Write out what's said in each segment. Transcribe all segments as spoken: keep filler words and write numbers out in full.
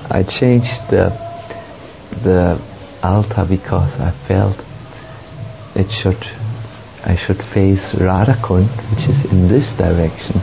I changed the the altar because I felt it should I should face Radhakund, which is in this direction.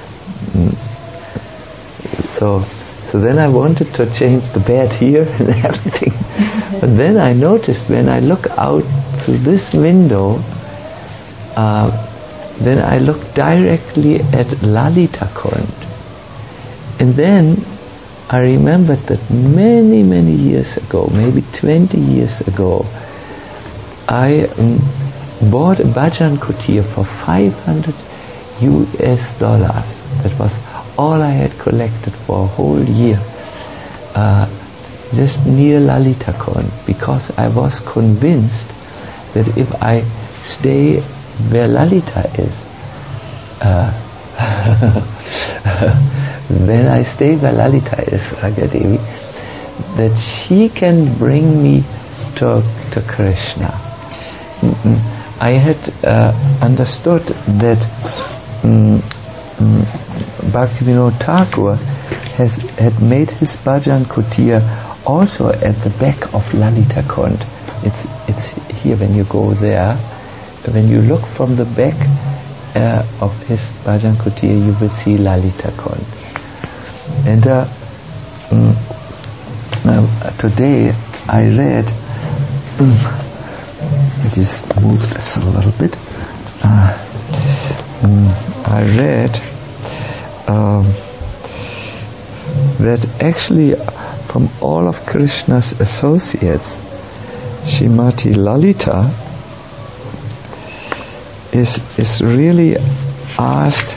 So so then I wanted to change the bed here and everything. But then I noticed when I look out through this window, uh, then I look directly at Lalita Kund. And then I remembered that many, many years ago, maybe twenty years ago, I um, bought a bhajan kutir for five hundred U S dollars. That was all I had collected for a whole year, uh, just near Lalita Kund, because I was convinced that if I stay where Lalita is, uh, when I stay where Lalita is, Ragadevi, that she can bring me to, to Krishna. Mm-mm. I had uh, understood that um, um, Bhaktivinoda Thakur has had made his bhajan kutir also at the back of Lalita Kund. It's it's here when you go there. When you look from the back uh, of his bhajan kutir, you will see Lalita Kund. And uh, um, uh, today I read. Um, I just move this a little bit. Uh, um, I read um, that actually from all of Krishna's associates, Srimati Lalita is is really asked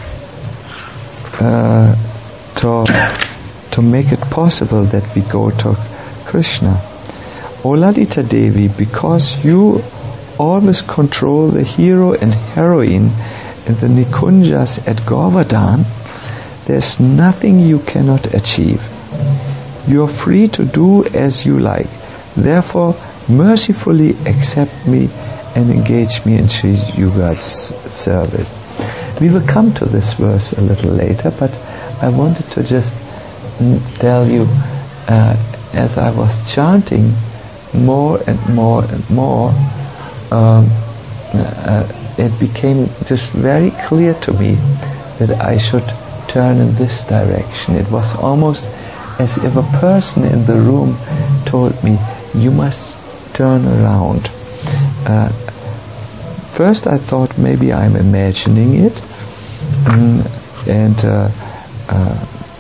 uh, to to make it possible that we go to Krishna. O Lalita Devi, because you always control the hero and heroine in the Nikunjas at Govardhan, there's nothing you cannot achieve. You are free to do as you like. Therefore, mercifully accept me and engage me in Sri Yuga's service. We will come to this verse a little later, but I wanted to just tell you, uh, as I was chanting more and more and more, um, uh, it became just very clear to me that I should turn in this direction. It was almost as if a person in the room told me, you must turn around. Uh, first I thought maybe I'm imagining it, um, and uh, uh,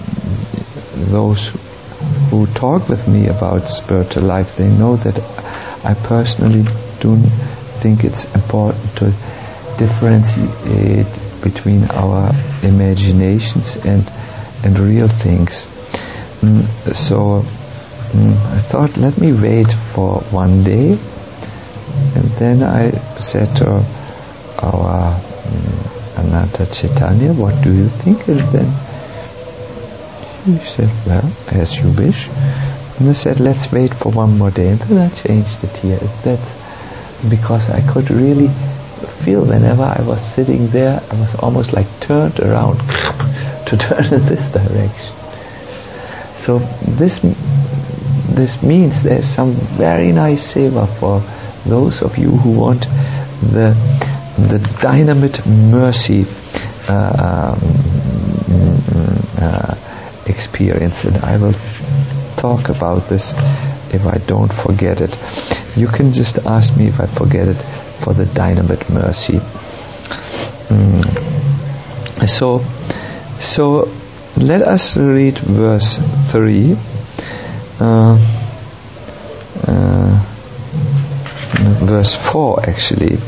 those who talk with me about spiritual life, they know that I personally do think it's important to differentiate between our imaginations and and real things. Mm, so mm, I thought, let me wait for one day, and then I said to our um, Ananta Chaitanya, what do you think? And then he said, well, as you wish. And I said, let's wait for one more day. And then I changed it here. That's because I could really feel whenever I was sitting there, I was almost like turned around to turn in this direction. So this this means there's some very nice seva for those of you who want the the dynamite mercy uh, um, uh, experience, and I will talk about this if I don't forget it. You can just ask me if I forget it for the dynamite mercy. Mm. So, so let us read verse three. Uh, uh, verse four actually.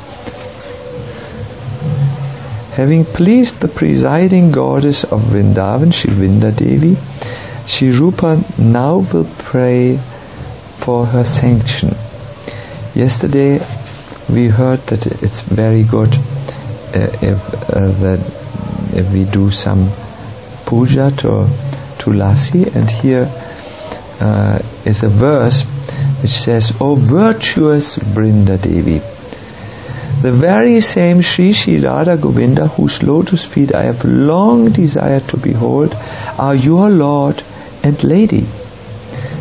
Having pleased the presiding goddess of Vrindavan, Shri Vrinda Devi, Shri Rupa now will pray for her sanction. Yesterday we heard that it's very good uh, if uh, that if we do some puja to Tulasi, and here uh, is a verse which says, O virtuous Vrinda Devi, the very same Sri Sri Radha Govinda, whose lotus feet I have long desired to behold, are your Lord and Lady.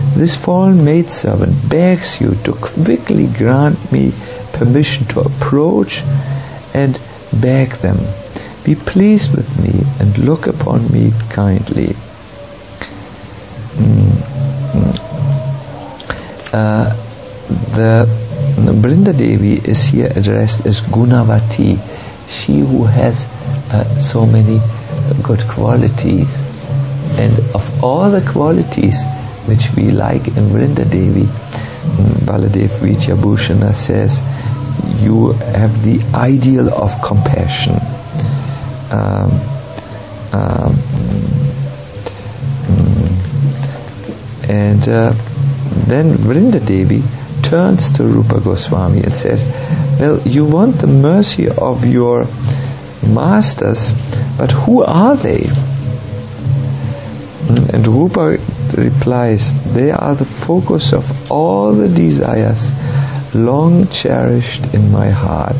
this fallen maidservant begs you to quickly grant me permission to approach and beg them. Be pleased with me and look upon me kindly. Mm. Uh, the Brinda Devi is here addressed as Gunavati, she who has uh, so many good qualities. And of all the qualities which we like in Brinda Devi, Baladev Vidyabhushana says, you have the ideal of compassion. Um, um, and uh, then Vrinda Devi turns to Rupa Goswami and says, well, you want the mercy of your masters, but who are they? And Rupa replies, they are the focus of all the desires long cherished in my heart.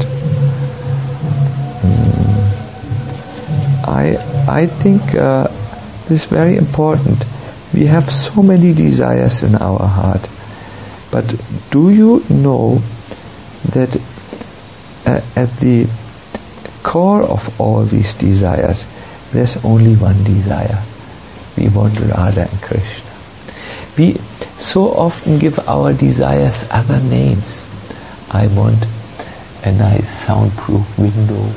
I I think uh, this is very important. We have so many desires in our heart, but do you know that uh, at the core of all these desires, there's only one desire. We want Radha and Krishna. We so often give our desires other names. I want a nice soundproof window.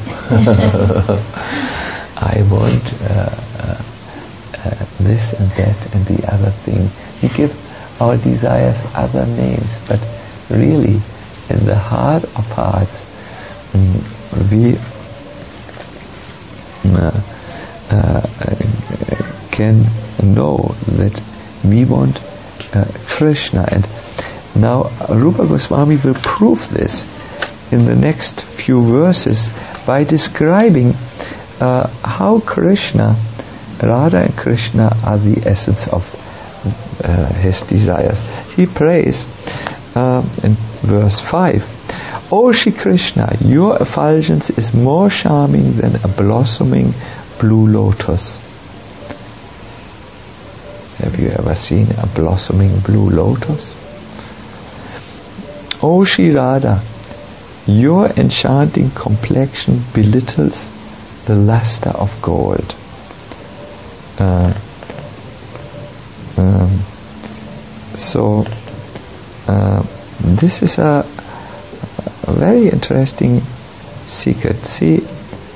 I want uh, uh, uh, this and that and the other thing. We give our desires other names, but really, in the heart of hearts, um, we uh, uh, can know that we want uh, Krishna. And now Rupa Goswami will prove this in the next few verses by describing uh, how Krishna, Radha and Krishna are the essence of uh, his desires. He prays uh, in verse five, O Shri Krishna, your effulgence is more charming than a blossoming blue lotus. Have you ever seen a blossoming blue lotus? O Shri Radha, your enchanting complexion belittles the luster of gold. Uh, um, so, uh, this is a, a very interesting secret. See,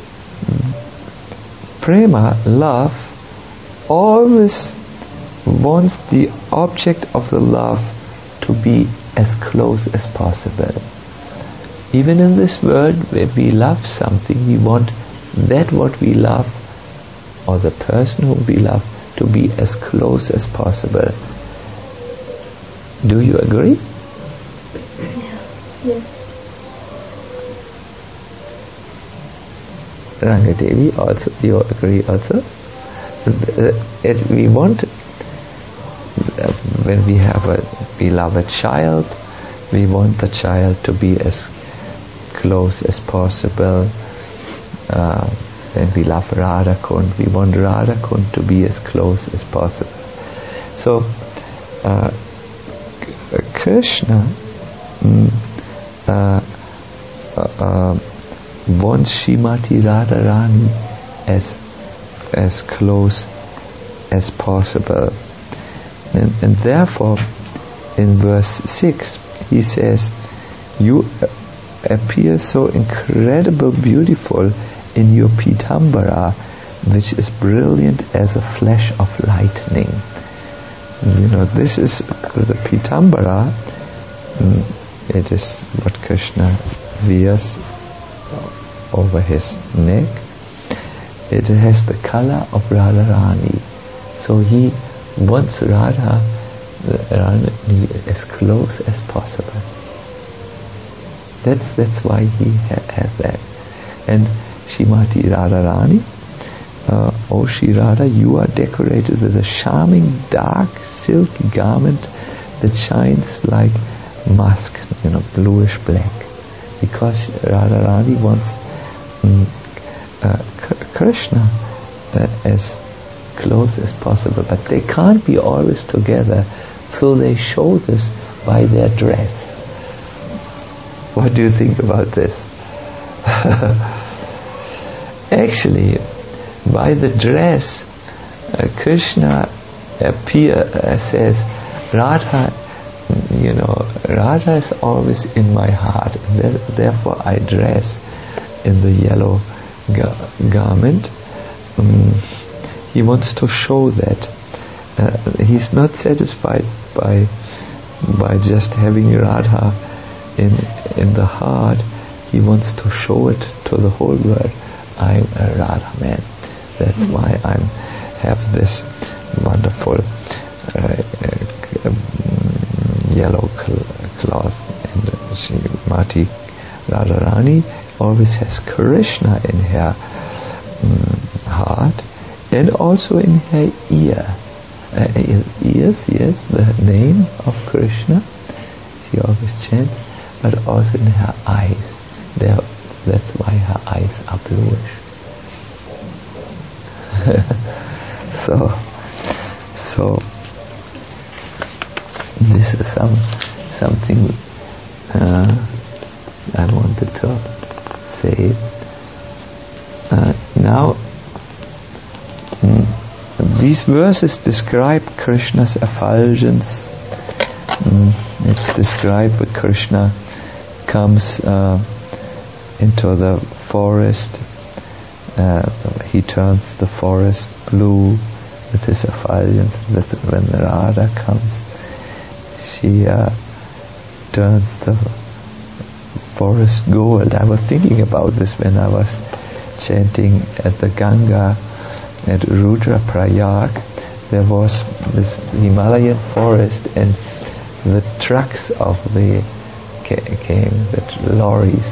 prema, love, always wants the object of the love to be as close as possible. Even in this world where we love something, we want that what we love, or the person whom we love, to be as close as possible. Do you agree? Yes. Rangadevi, also, you agree also? It, we want, when we have a beloved child, we want the child to be as close as possible. Uh, when we love Radha Kund, we want Radha Kund to be as close as possible. So, uh, Krishna mm, uh, uh, wants Srimati Radharani as as close as possible, and, and therefore, in verse six, he says, "You appear so incredible beautiful in your pitambara, which is brilliant as a flash of lightning." You know, this is the pitambara. It is what Krishna wears over his neck. It has the color of Radharani. So he wants Radha Rani as close as possible. That's that's why he ha- has that. And Srimati Radharani, uh, O Shri Radha, you are decorated with a charming dark silky garment that shines like musk, you know, bluish black. Because Radharani wants um, uh, K- Krishna uh, as close as possible, but they can't be always together So they show this by their dress. What do you think about this? Actually, by the dress, uh, Krishna appear uh, says, Radha, you know, Radha is always in my heart, and th- therefore I dress in the yellow ga- garment. Um, he wants to show that uh, he's not satisfied by by just having Radha in in the heart. He wants to show it to the whole world. I'm a Radha man. That's mm-hmm. why I have this wonderful uh, uh, yellow cl- cloth. And Srimati Radharani always has Krishna in her um, heart and also in her ear. Uh, ears, yes, the name of Krishna. She always chants, but also in her eyes. There, that's why her eyes are bluish. so, so this is some something uh, I wanted to say. Uh, now, mm, these verses describe Krishna's effulgence. Mm, it's described when Krishna comes uh, into the forest. Uh, he turns the forest blue with his effulgence. That when Radha comes, she uh, turns the forest gold. I was thinking about this when I was chanting at the Ganga at Rudraprayag. There was this Himalayan forest, and the trucks of the ca- came, the lorries,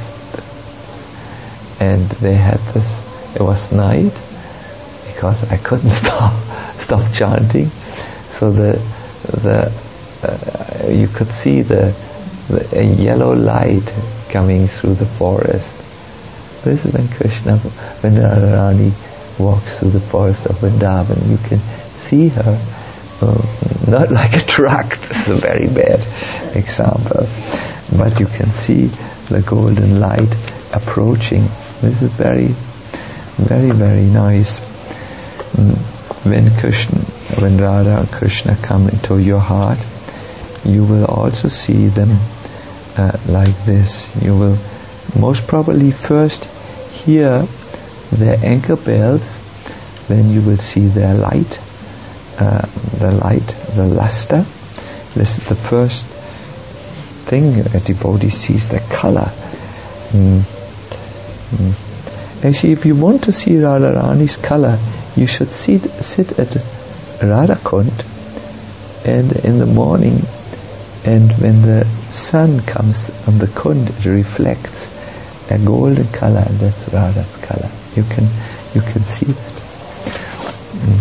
and they had this. It was night because I couldn't stop stop chanting. So the the uh, you could see the, the a yellow light coming through the forest. This is when Krishna, when Radharani walks through the forest of Vrindavan. You can see her, uh, not like a truck, this is a very bad example, but you can see the golden light approaching. This is very, very, very nice. When Krishna, when Radha and Krishna come into your heart, you will also see them uh, like this. You will most probably first hear their ankle bells, then you will see their light, uh, the light, the luster. This is the first thing a devotee sees, the color. Mm. Mm. Actually, if you want to see Radharani's color, you should sit, sit at Radhakund, and in the morning, and when the sun comes on the kund, it reflects a golden color, and that's Radha's color. You can you can see that. Mm.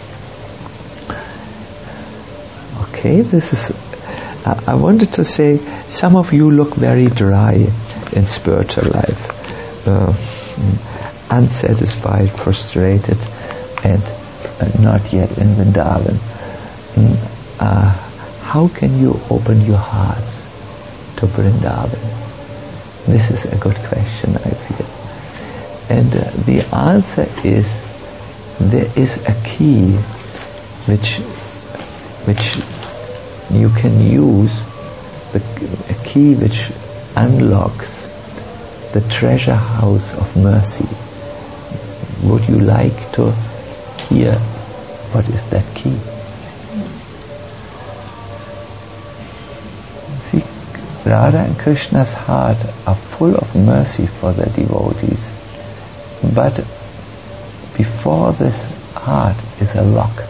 Okay, this is. Uh, I wanted to say, some of you look very dry in spiritual life, uh, mm, unsatisfied, frustrated, and uh, not yet in Vrindavan. Mm, uh, how can you open your hearts to Vrindavan? This is a good question, I feel. And uh, the answer is, there is a key which which you can use, the, a key which unlocks the treasure house of mercy. Would you like to hear what is that key? See, Radha and Krishna's heart are full of mercy for their devotees. But before this heart is a lock.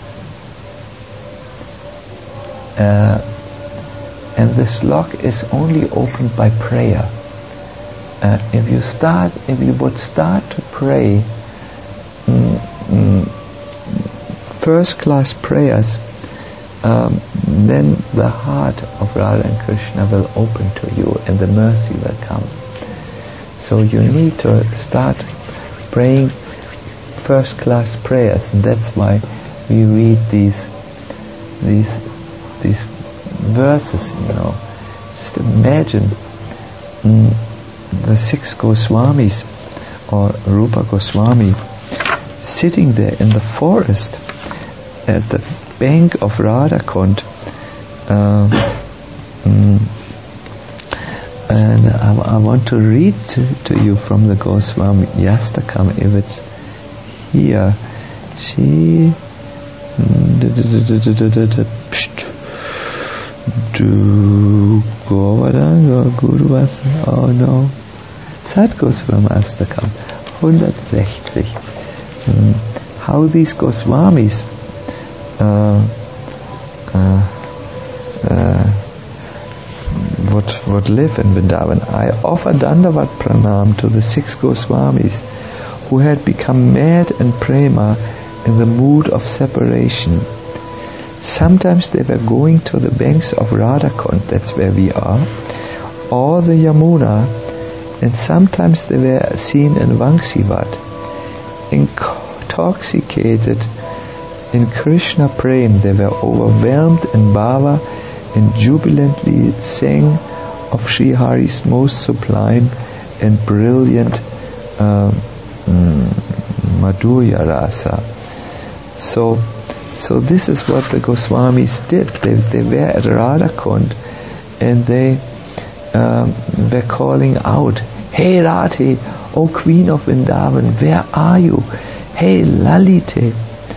Uh, and this lock is only opened by prayer. Uh, if you start, if you would start to pray mm, mm, first-class prayers, um, then the heart of Radha and Krishna will open to you, and the mercy will come. So you need to start praying first-class prayers, and that's why we read these these these verses, you know. Just imagine mm, the six Goswamis or Rupa Goswami sitting there in the forest at the bank of Radhakund, uh, mm, and I, I want to read to, to you from the Goswami Yastakam if it's here. She do Govardhan Guru was oh no Sat Goswami Astakam one sixty. Hmm. How these Goswamis uh, uh, uh, would would live in Vrindavan. I offer Dandavat Pranam to the six Goswamis who had become mad in prema in the mood of separation. Sometimes they were going to the banks of Radhakund, that's where we are, or the Yamuna, and sometimes they were seen in Vangsivat, intoxicated in Krishna Prem. They were overwhelmed in bhava and jubilantly sang of Sri Hari's most sublime and brilliant uh, Madhurya Rasa. So, so this is what the Goswamis did. They, they were at Radhakund and they um, were calling out, "Hey Radhe, O Queen of Vrindavan, where are you? Hey Lalite."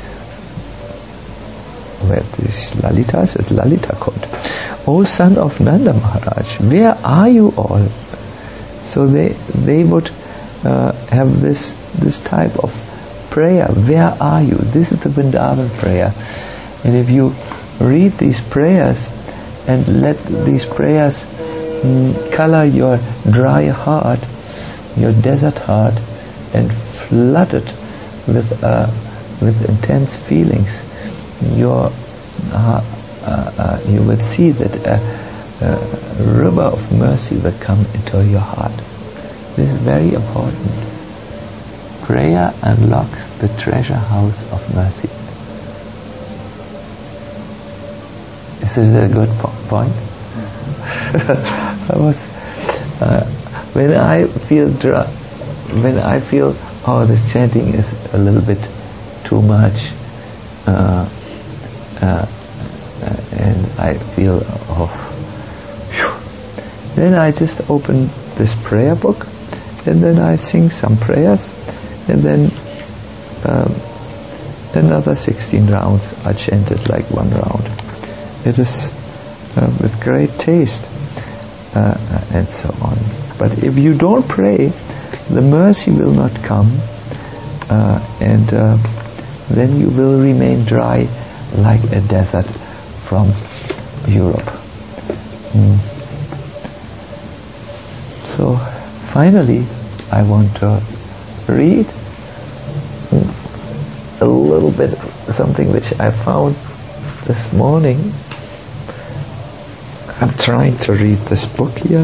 Where is Lalita? Is it Lalita Kund? "O son of Nanda Maharaj, where are you all?" So they they would uh, have this this type of prayer. Where are you? This is the Vrindavan prayer. And if you read these prayers and let these prayers mm, color your dry heart, your desert heart, and flood it with uh, with intense feelings, your uh, uh, uh, you will see that a, a river of mercy will come into your heart. This is very important. Prayer unlocks the treasure house of mercy. Is this a good po- point? I was uh, when I feel dry, when I feel oh this chanting is a little bit too much, uh, uh, and I feel oh, whew, then I just open this prayer book, and then I sing some prayers. And then um, another sixteen rounds are chanted like one round. It is uh, with great taste uh, and so on. But if you don't pray, the mercy will not come, uh, and uh, then you will remain dry like a desert from Europe. Mm. So finally, I want to read a little bit something which I found this morning. I'm trying to read this book here.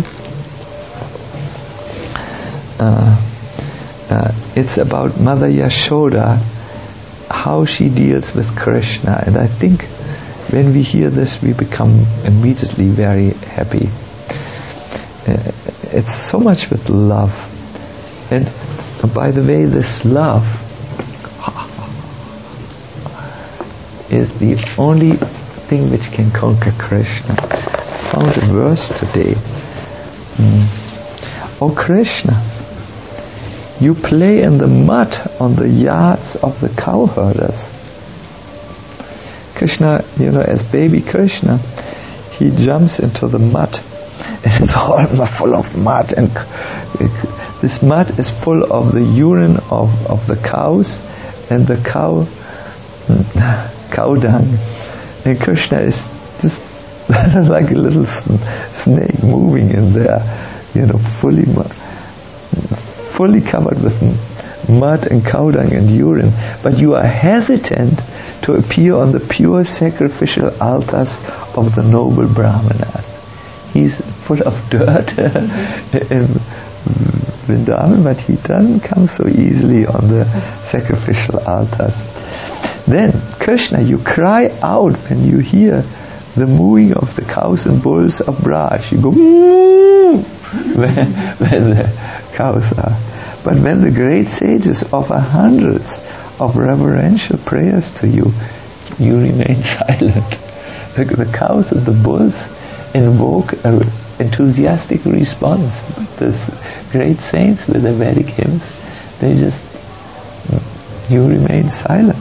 Uh, uh, it's about Mother Yashoda, how she deals with Krishna, and I think when we hear this we become immediately very happy. Uh, it's so much with love, and by the way, this love is the only thing which can conquer Krishna. I found a verse today. Mm. "O Krishna, you play in the mud on the yards of the cowherders." Krishna, you know, as baby Krishna, he jumps into the mud, and it's all full of mud, and this mud is full of the urine of, of the cows and the cow cow dung. And Krishna is just like a little snake moving in there, you know, fully fully covered with mud and cow dung and urine. But you are hesitant to appear on the pure sacrificial altars of the noble Brahmanas. He's full of dirt in Vrindavan, but he doesn't come so easily on the sacrificial altars. Then, Krishna, you cry out when you hear the mooing of the cows and bulls of Braj. You go moo when, when the cows are. But when the great sages offer hundreds of reverential prayers to you, you remain silent. The, the cows and the bulls invoke an enthusiastic response. But the great saints with the Vedic hymns, they just, you remain silent.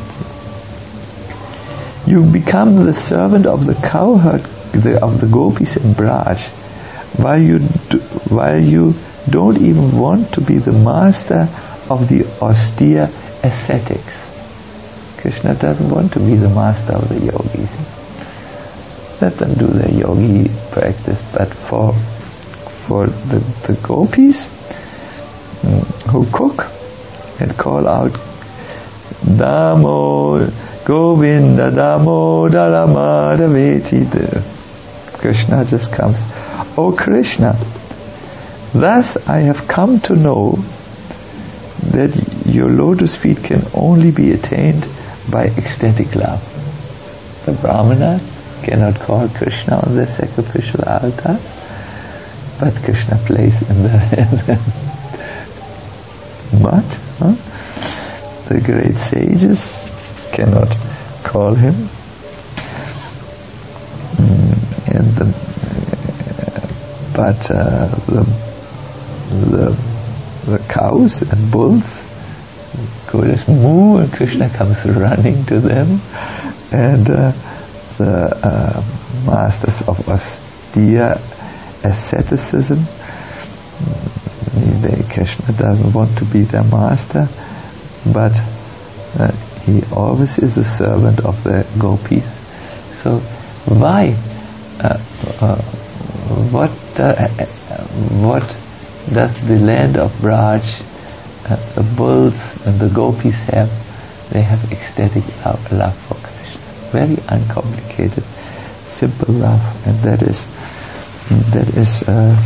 You become the servant of the cowherd, the, of the gopis in Braj, while you do, while you don't even want to be the master of the austere ascetics. Krishna doesn't want to be the master of the yogis. Let them do their yogi practice, but for for the, the gopis who cook and call out Damo Govinda Damodara Madhaveti, Krishna just comes, "Oh Krishna, thus I have come to know that your lotus feet can only be attained by ecstatic love." The Brahmanas cannot call Krishna on the sacrificial altar, but Krishna plays in the, in the mud. Huh? The great sages cannot call him, mm, and the but uh, the the the cows and bulls go just moo, and Krishna comes running to them, and uh, the uh, masters of austere asceticism, they, Krishna doesn't want to be their master, but uh, he always is the servant of the gopis. So why uh, uh, what uh, what does the land of Braj, uh, the bulls and the gopis have? They have ecstatic love, love for Krishna, very uncomplicated, simple love, and that is that is uh,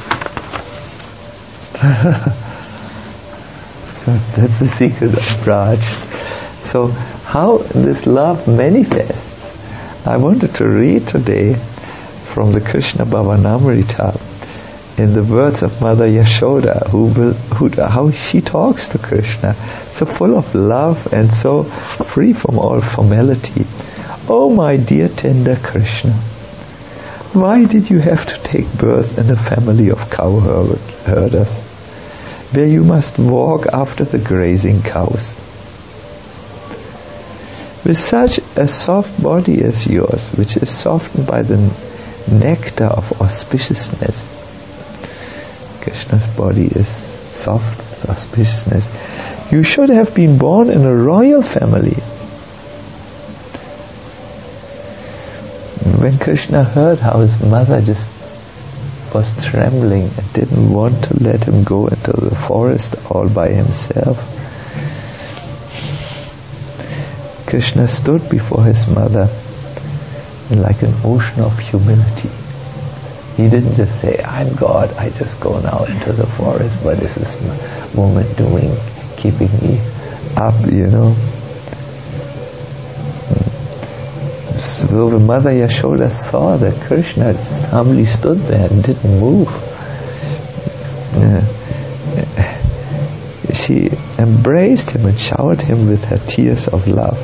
that's the secret of Braj. So how this love manifests, I wanted to read today from the Krishna Bhavanamrita in the words of Mother Yashoda, who will, who, how she talks to Krishna, so full of love and so free from all formality. "Oh my dear tender Krishna, why did you have to take birth in a family of cow herders, where you must walk after the grazing cows? With such a soft body as yours, which is softened by the nectar of auspiciousness," Krishna's body is soft with auspiciousness, "you should have been born in a royal family." When Krishna heard how his mother just was trembling and didn't want to let him go into the forest all by himself, Krishna stood before his mother like an ocean of humility. He didn't just say, "I'm God, I just go now into the forest, what is this woman doing, keeping me up, you know?" So the Mother Yashoda saw that Krishna just humbly stood there and didn't move. Yeah. She embraced him and showered him with her tears of love.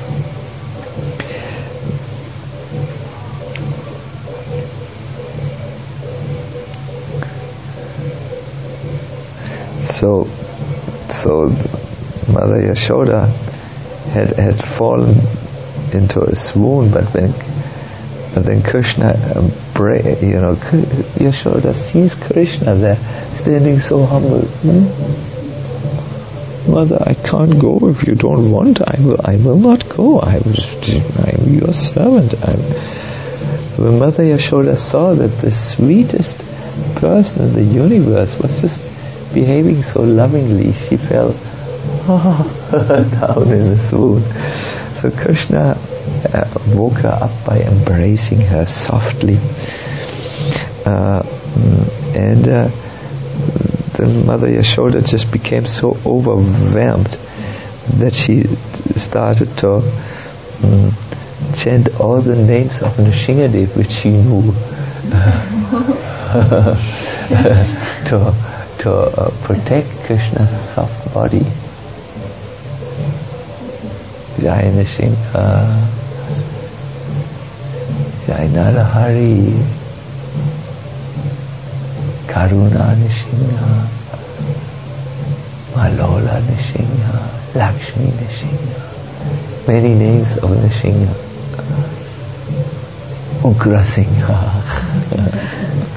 So, so Mother Yashoda had had fallen into a swoon, but when but then Krishna, um, bra- you know, Yashoda sees Krishna there, standing so humble. Hmm? "Mother, I can't go if you don't want. I will. I will not go. I am your servant." I'm. So when Mother Yashoda saw that the sweetest person in the universe was just behaving so lovingly, she fell oh, down in a swoon. So Krishna uh, woke her up by embracing her softly, uh, and uh, the Mother Yashoda just became so overwhelmed that she started to um, chant all the names of Nrsingadev which she knew to to uh, protect Krishna's soft body. Jai Nrsimha, Jai Narahari, Karuna Nrsimha, Malola Nrsimha, Lakshmi Nrsimha. Many names of Nrsimha. Ugrasingha.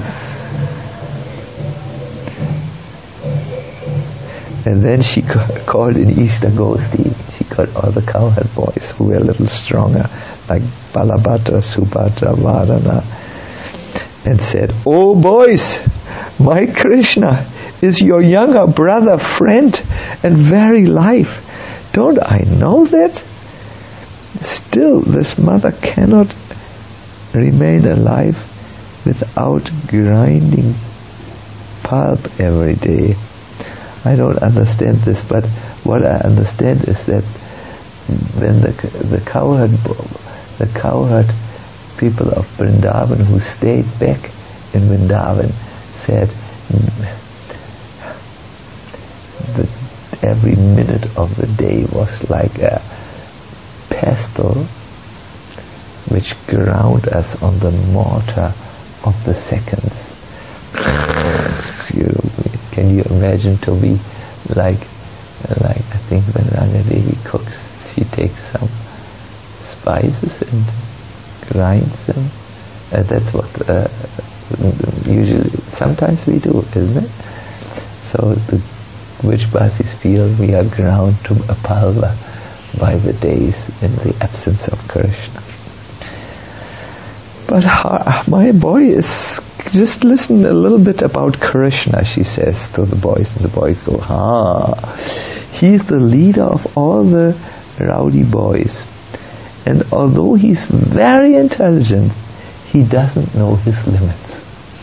And then she called in Ishta Gosti. She got all the cowherd boys who were a little stronger, like Balabhadra, Subhadra, Varana, and said, "Oh boys, my Krishna is your younger brother, friend, and very life. Don't I know that? Still, this mother cannot remain alive without grinding pulp every day." I don't understand this, but what I understand is that when the the cowherd the cowherd people of Vrindavan who stayed back in Vrindavan said that every minute of the day was like a pestle which ground us on the mortar of the seconds. You, can you imagine to be like, like I think when Rangadevi cooks, she takes some spices and grinds them. Uh, that's what uh, usually, sometimes we do, isn't it? So the Vrijbasis feel we are ground to a pulver by the days in the absence of Krishna. But her, my boy is, just listen a little bit about Krishna, she says to the boys, and the boys go, ah, he's the leader of all the rowdy boys. And although he's very intelligent, he doesn't know his limits.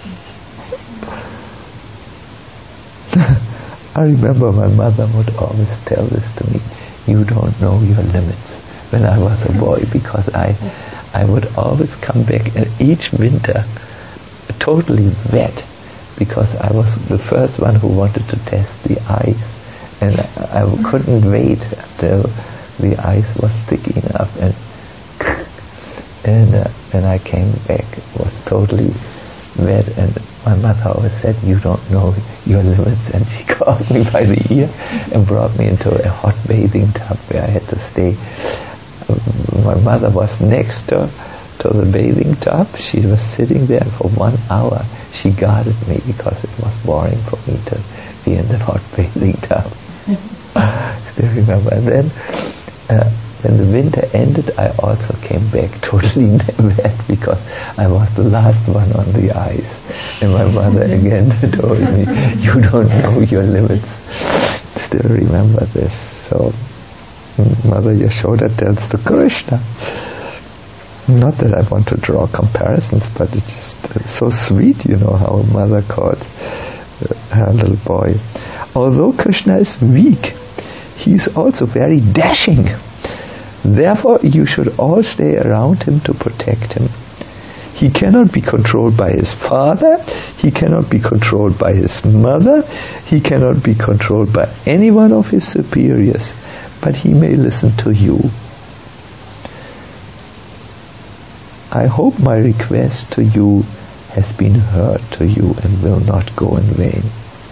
I remember my mother would always tell this to me, you don't know your limits, when I was a boy, because I I would always come back and each winter totally wet, because I was the first one who wanted to test the ice, and I, I couldn't wait until the ice was thick enough, and and uh, when I came back it was totally wet, and my mother always said, you don't know your limits, and she caught me by the ear and brought me into a hot bathing tub where I had to stay. My mother was next to, to the bathing tub. She was sitting there for one hour. She guarded me because it was boring for me to be in the hot bathing tub. Still remember. And then uh, when the winter ended, I also came back totally wet because I was the last one on the ice. And my mother again told me, you don't know your limits. Still remember this. So Mother Yashoda tells to Krishna. Not that I want to draw comparisons, but it's just uh, so sweet, you know, how a mother called uh, her little boy. Although Krishna is weak, he is also very dashing. Therefore, you should all stay around him to protect him. He cannot be controlled by his father, he cannot be controlled by his mother, he cannot be controlled by any one of his superiors, but he may listen to you. I hope my request to you has been heard to you and will not go in vain.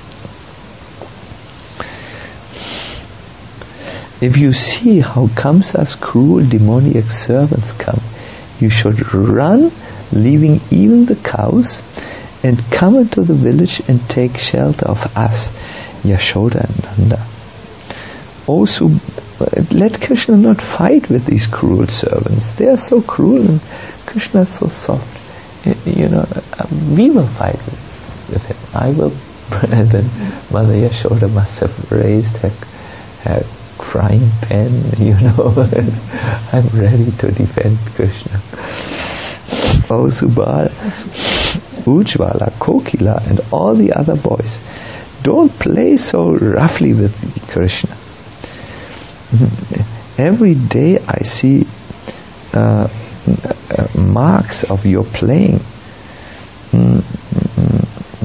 If you see how Kamsa's cruel demoniac servants come, you should run, leaving even the cows, and come into the village and take shelter of us, Yashoda and Nanda. Also, let Krishna not fight with these cruel servants. They are so cruel and Krishna is so soft. You know, we will fight with, with him. I will. And then Mother Yashoda must have raised her, her frying pan, you know. I'm ready to defend Krishna. Oh, Subal, Ujjvala, Kokila, and all the other boys, don't play so roughly with Krishna. Every day I see uh, uh, marks of your playing. Mm, mm,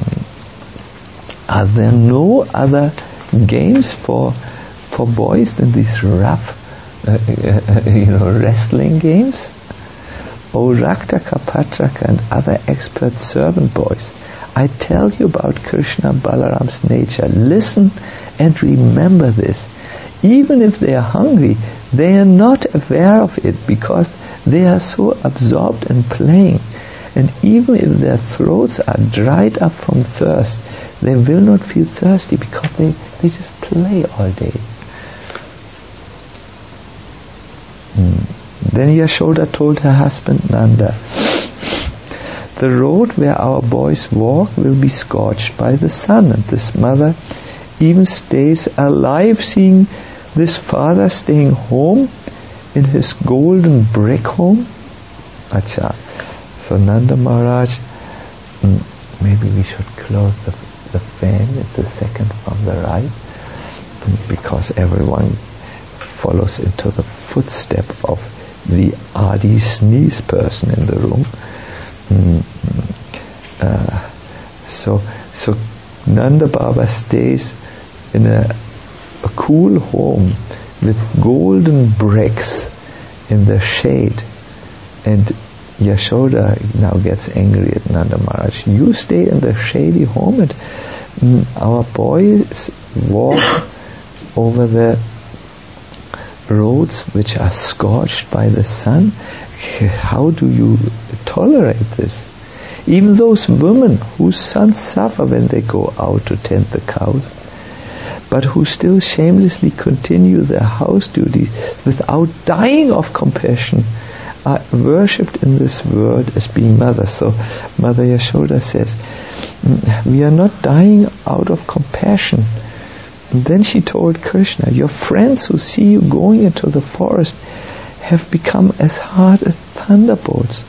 Are there no other games for for boys than these rough, uh, uh, you know, wrestling games? O Raktaka, Patraka and other expert servant boys, I tell you about Krishna Balaram's nature. Listen and remember this. Even if they are hungry, they are not aware of it because they are so absorbed in playing. And even if their throats are dried up from thirst, they will not feel thirsty because they, they just play all day. Hmm. Then Yashoda told her husband Nanda, the road where our boys walk will be scorched by the sun, and this mother even stays alive seeing this father staying home in his golden brick home. Acha. So Nanda Maharaj, mm, maybe we should close the, the fan. It's the second from the right, because everyone follows into the footstep of the Adi sneeze person in the room. Mm, uh, so, so Nanda Baba stays in a, a cool home with golden bricks in the shade, and Yashoda now gets angry at Nanda Maharaj. You stay in the shady home, and mm, our boys walk over the roads which are scorched by the sun. How do you tolerate this? Even those women whose sons suffer when they go out to tend the cows, but who still shamelessly continue their house duties without dying of compassion, are worshipped in this world as being mothers. So Mother Yashoda says, we are not dying out of compassion. And then she told Krishna, your friends who see you going into the forest have become as hard as thunderbolts.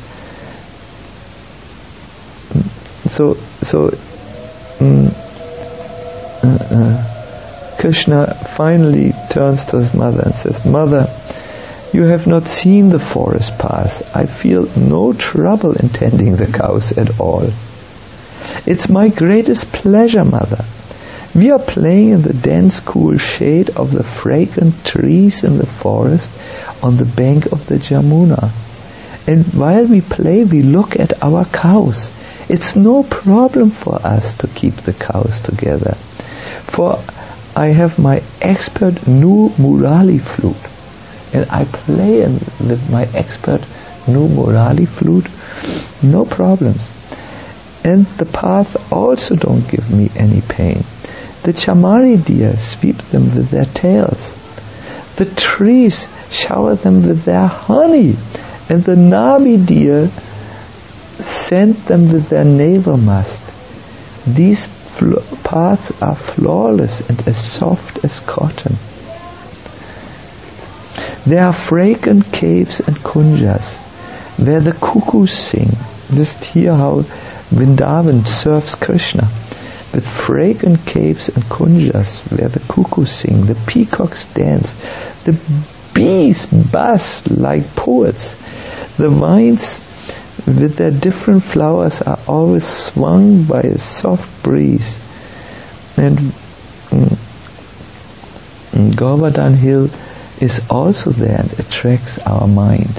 So, so um, uh, uh, Krishna finally turns to his mother and says, Mother, you have not seen the forest path. I feel no trouble in tending the cows at all. It's my greatest pleasure, Mother. We are playing in the dense, cool shade of the fragrant trees in the forest on the bank of the Jamuna. And while we play, we look at our cows. It's no problem for us to keep the cows together. For I have my expert new Murali flute, and I play in, with my expert new Murali flute, no problems. And the path also don't give me any pain. The chamari deer sweep them with their tails. The trees shower them with their honey, and the nabi deer scent them with their navel must. These fl- paths are flawless and as soft as cotton. There are fragrant caves and kunjas where the cuckoos sing. Just hear how Vrindavan serves Krishna. With fragrant caves and kunjas where the cuckoos sing, the peacocks dance, the bees buzz like poets. The vines with their different flowers are always swung by a soft breeze. And mm, Govardhan Hill is also there and attracts our mind.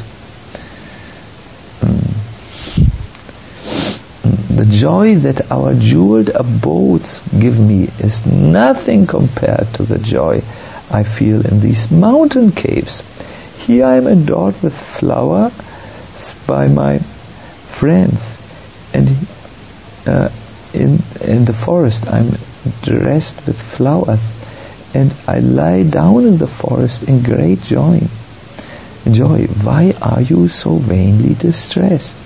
Mm. The joy that our jeweled abodes give me is nothing compared to the joy I feel in these mountain caves. Here I am adored with flowers by my friends, and uh, in in the forest I am dressed with flowers, and I lie down in the forest in great joy. Joy, why are you so vainly distressed?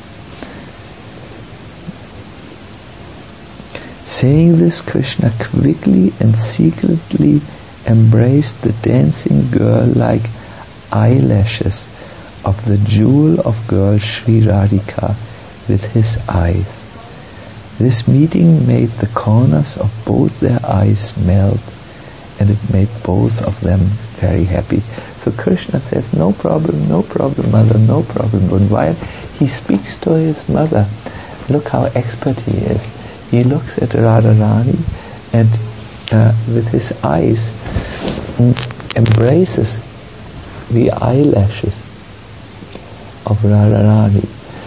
Saying this, Krishna quickly and secretly embraced the dancing girl like eyelashes of the jewel of girl Sri Radhika with his eyes. This meeting made the corners of both their eyes melt, and it made both of them very happy. So Krishna says, no problem, no problem, mother, no problem. But while he speaks to his mother, look how expert he is. He looks at Radharani and uh, with his eyes mm, embraces the eyelashes of Radharani.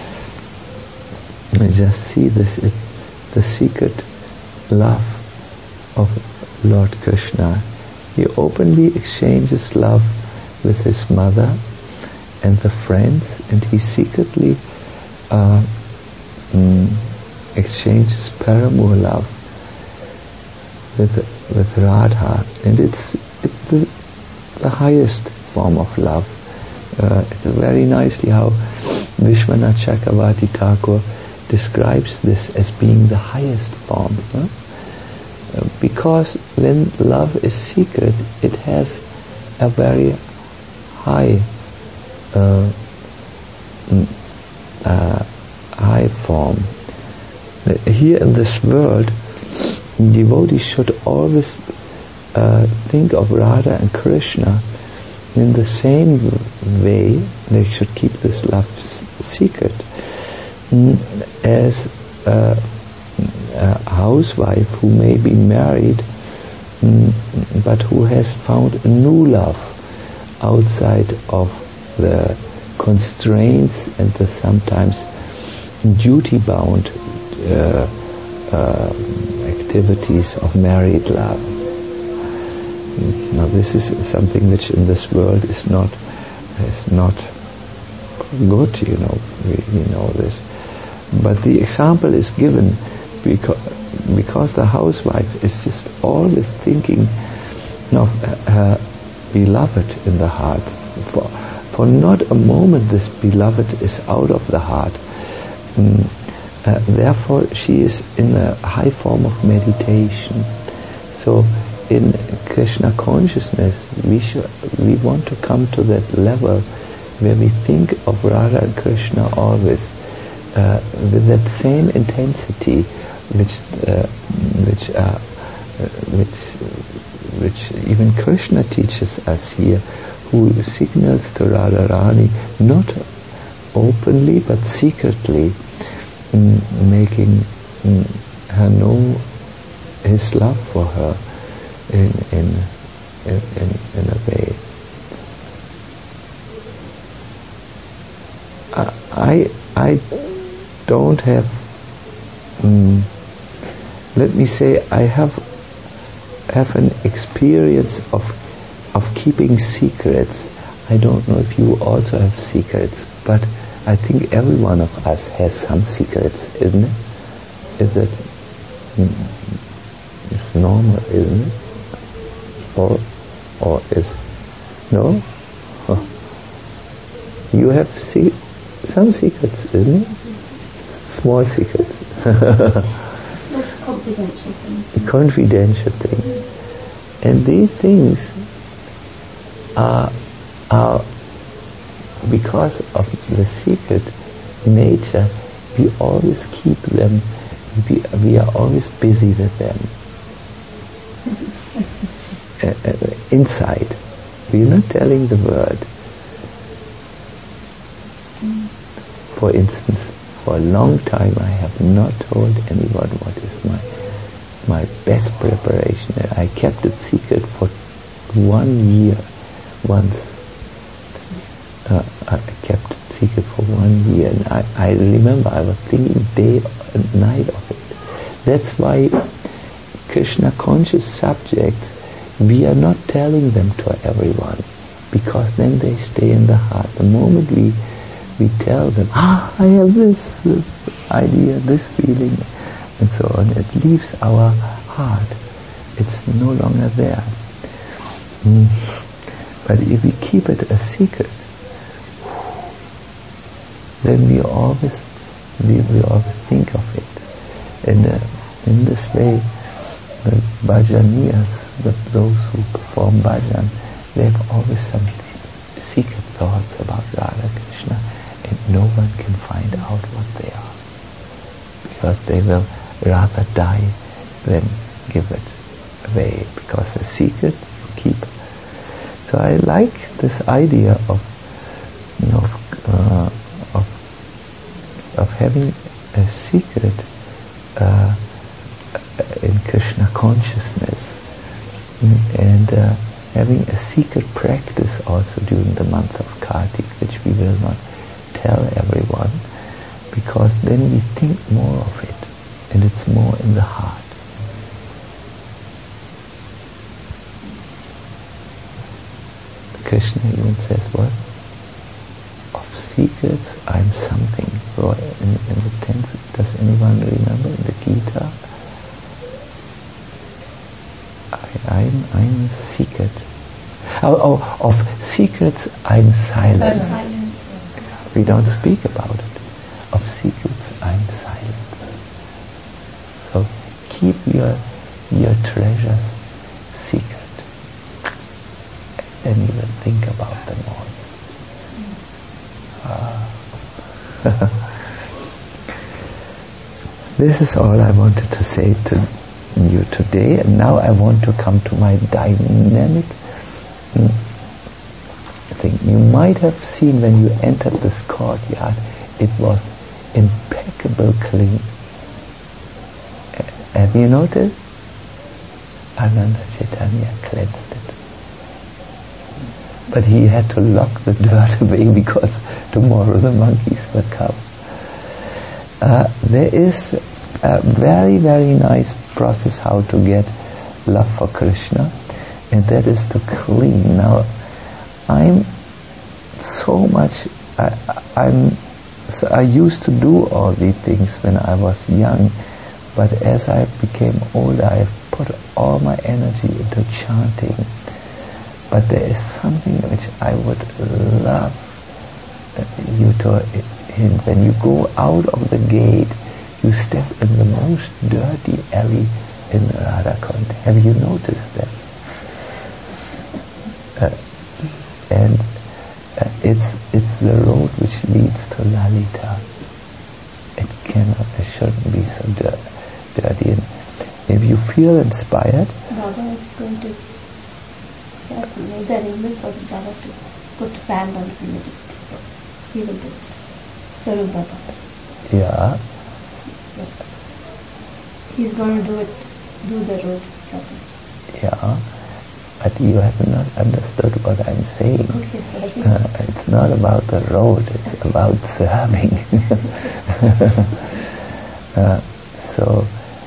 And just see this, it, the secret love of Lord Krishna. He openly exchanges love with his mother and the friends, and he secretly uh, mm, exchanges paramour love with with Radha, and it's, it's the, the highest form of love. Uh, it's very nicely how Vishwanath Chakravarti Thakur describes this as being the highest form. Huh? Uh, because when love is secret, it has a very high uh, uh, high form. Here in this world, devotees should always uh, think of Radha and Krishna in the same way. They should keep this love s- secret mm, as a, a housewife who may be married mm, but who has found a new love outside of the constraints and the sometimes duty-bound uh, uh, activities of married love. Now this is something which in this world is not is not good, you know, we, we know this. But the example is given because, because the housewife is just always thinking of her beloved in the heart. For, for not a moment this beloved is out of the heart. Mm, uh, therefore she is in a high form of meditation. So in Krishna consciousness we should, we want to come to that level where we think of Radha and Krishna always uh, with that same intensity which uh, which uh, which which even Krishna teaches us here, who signals to Radharani not openly but secretly, mm, making mm, her know his love for her in in in, in a way. I I don't have. Mm, let me say I have have an experience of of keeping secrets. I don't know if you also have secrets, but I think every one of us has some secrets, isn't it? Is it mm, it's normal, isn't it? Or or is no? Huh. You have se- some secrets, isn't it? Small secrets. Confidential things. Confidential things. And these things are, are because of the secret nature, we always keep them, we, we are always busy with them. uh, uh, inside. We are not telling the word. For instance, for a long time I have not told anyone what is my my best preparation. I kept it secret for one year. Once uh, I kept it secret for one year, and I, I remember I was thinking day and night of it. That's why Krishna conscious subjects, we are not telling them to everyone, because then they stay in the heart. The moment we we tell them, ah, I have this uh, idea, this feeling, and so on, it leaves our heart. It's no longer there. Mm. But if we keep it a secret, then we always we, we always think of it. And uh, in this way, the bhajaniyas, the, those who perform bhajan, they have always some secret thoughts about Radha Krishna, and no one can find out what they are, because they will rather die than give it away, because the secret you keep. So I like this idea of, you know, uh, of of having a secret uh, in Krishna consciousness, and uh, having a secret practice also during the month of Kartik, which we will not tell everyone, because then we think more of it, and it's more in the heart. Krishna even says, what? Of secrets, I'm something. So in, in the tense, does anyone remember in the Gita? I, I'm, I'm a secret. Oh, oh, of secrets, I'm silent. silent. We don't speak about it. Of secrets, I'm silent. So keep your your treasures secret. And you will think about them all. Ah. This is all I wanted to say to you today, and now I want to come to my dynamic thing. You might have seen when you entered this courtyard, it was impeccable clean. Have you noticed? Ananda Chaitanya cleansed it. But he had to lock the dirt away because tomorrow the monkeys will come. Uh, there is a very, very nice process how to get love for Krishna, and that is to clean. Now, I'm so much, I, I'm, so I used to do all these things when I was young, but as I became older, I put all my energy into chanting. But there is something which I would love you to hint. When you go out of the gate, you step in the most dirty alley in Radhakund. Have you noticed that? Uh, and uh, it's it's the road which leads to Lalita. It cannot, it shouldn't be so dir- dirty. And if you feel inspired, Baba is going to make the arrangements for the Baba to put sand on it. He will do it. Swarup Baba. Yeah. Yeah. He's going to do it, do the road properly. Yeah. But you have not understood what I'm saying. Okay, uh, it's not about the road, it's about serving. uh, so,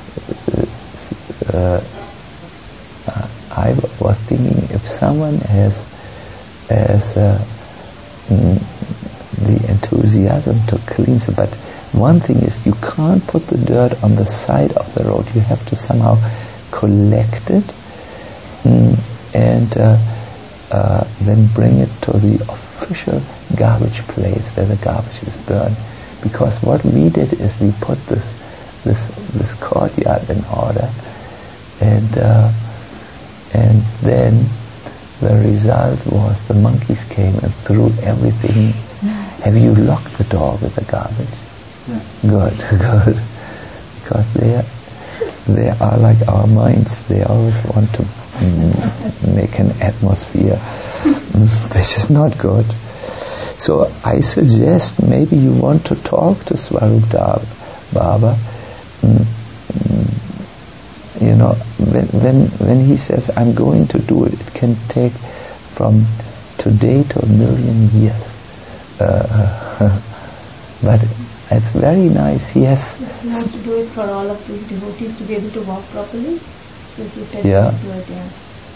uh, uh, I was thinking if someone has, has uh, mm, the enthusiasm to cleanse it, but one thing is you can't put the dirt on the side of the road. You have to somehow collect it. Mm, and uh, uh, then bring it to the official garbage place where the garbage is burned. Because what we did is we put this this this courtyard in order, and uh, and then the result was the monkeys came and threw everything. Have you locked the door with the garbage? Yeah. Good, good. Because they are, they are like our minds. They always want to make an atmosphere which is not good. So I suggest maybe you want to talk to Swarup Baba. Mm, mm, you know, when when when he says I'm going to do it, it can take from today to a million years. Uh, but it's very nice. He has. He wants to do it for all of the devotees to be able to walk properly. So he said yeah. to do it, yeah.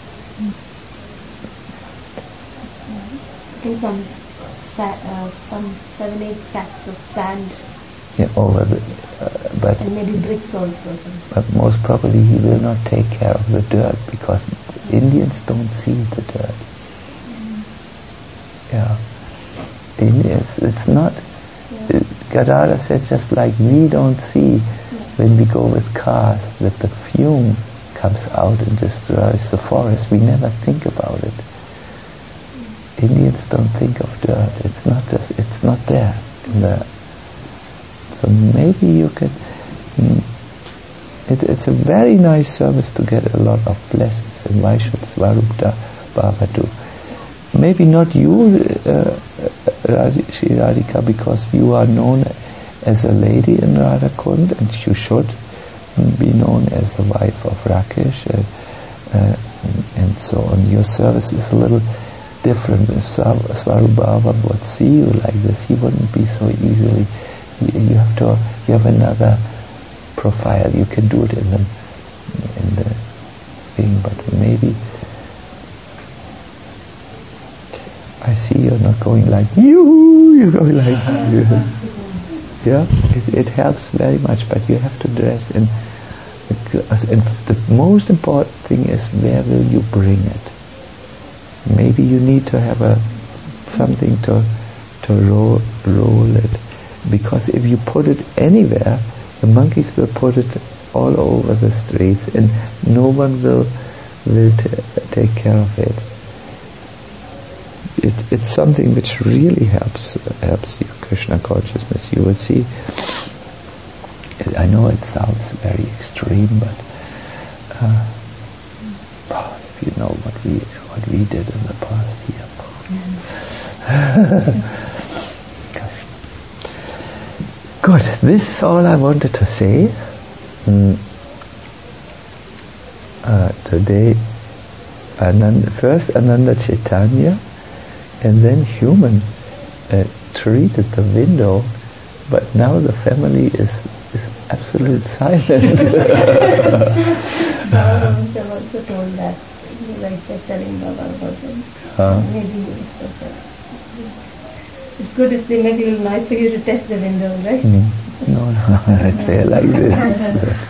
I think some sa- uh, some seven, eight sacks of sand. Yeah, over the, uh, but and maybe bricks also. But most probably he will not take care of the dirt because mm. Indians don't see the dirt. Mm. Yeah, Indians. It's not. Yeah. Gadara said just like we don't see yeah. when we go with cars that the fume comes out and destroys the forest. We never think about it. Mm. Indians don't think of dirt. It's not just, it's not there. In the, so maybe you could. Mm, it, it's a very nice service to get a lot of blessings. And why should Swarup Baba do? maybe not you, uh, Radhi- Shri Radhika, because you are known as a lady in Radha Kund, and you should be known as the wife of Rakesh, uh, uh, and so on. Your service is a little different. If Svarubhava would see you like this, he wouldn't be so easily. You, you have to. You have another profile. You can do it in the in the thing, but maybe I see you're not going like you. You're going like you. Yeah, it, it helps very much, but you have to dress in. And the most important thing is, where will you bring it? Maybe you need to have a something to to roll roll it, because if you put it anywhere, the monkeys will put it all over the streets, and no one will will t- take care of it. It, it's something which really helps helps your Krishna consciousness. You will see. I know it sounds very extreme, but uh, oh, if you know what we what we did in the past year. Good. This is all I wanted to say. Mm. Uh, today, Ananda, first Ananda Chaitanya, and then human uh, treated the window, but now the family is, is absolute silent. Baba Ramesham also told that, like they're telling Baba about them. Huh? Maybe he must have said. It's good if they make a little noise for you to test the window, right? Mm. No, no, it's there like this.